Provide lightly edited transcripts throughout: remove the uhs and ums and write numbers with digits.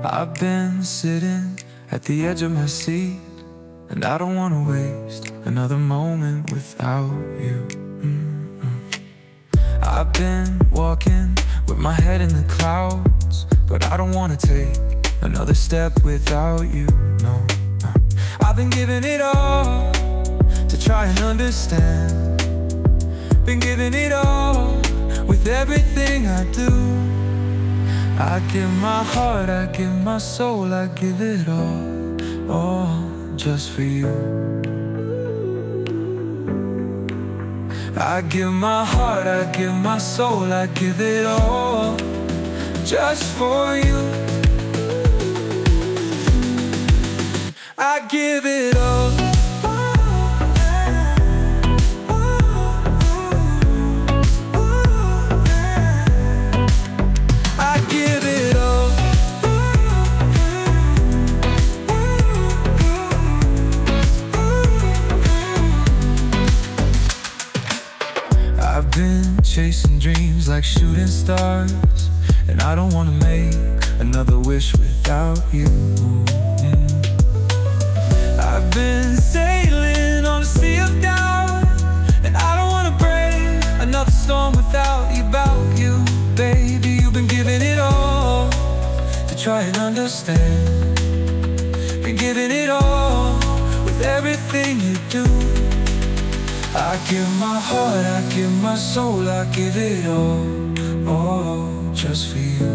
I've been sitting at the edge of my seat, and I don't wanna waste another moment without you. I've been walking with my head in the clouds, but I don't wanna take another step without you, no. I've been giving it all to try and understand. Been giving it all with everything I do. I give my heart, I give my soul, I give it all just for you. I give my heart, I give my soul, I give it all just for you. I give it all. I give it all. I've been chasing dreams like shooting stars, and I don't wanna make another wish without you. I've been sailing on a sea of doubt, and I don't wanna brave another storm without you, baby. You've been giving it all to try and understand. Been giving it all with everything you do. I give my heart, I give my soul, I give it all just for you.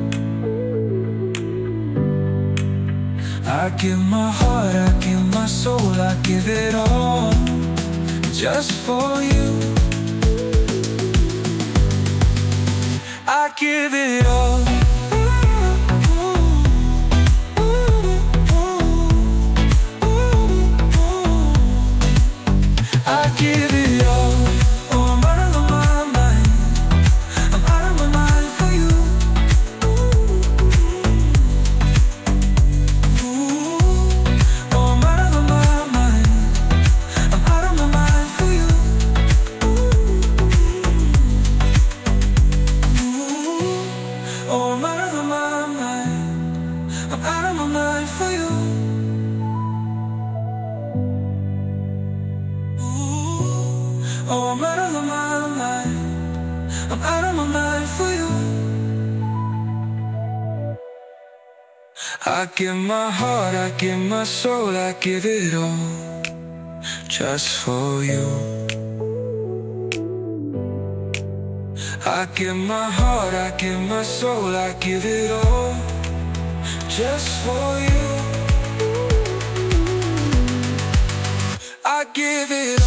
I give my heart, I give my soul, I give it all just for you. I give it all. I give it all. Oh, I'm out of my mind. I'm out of my mind for you. Oh, I'm out of my mind. I'm out of my mind for you. Oh, I'm out of my mind. I'm out of my mind for you. Oh, I'm out of my mind. I'm out of my mind for you. I give my heart, I give my soul, I give it all just for you. I give my heart, I give my soul, I give it all just for you. I give it all.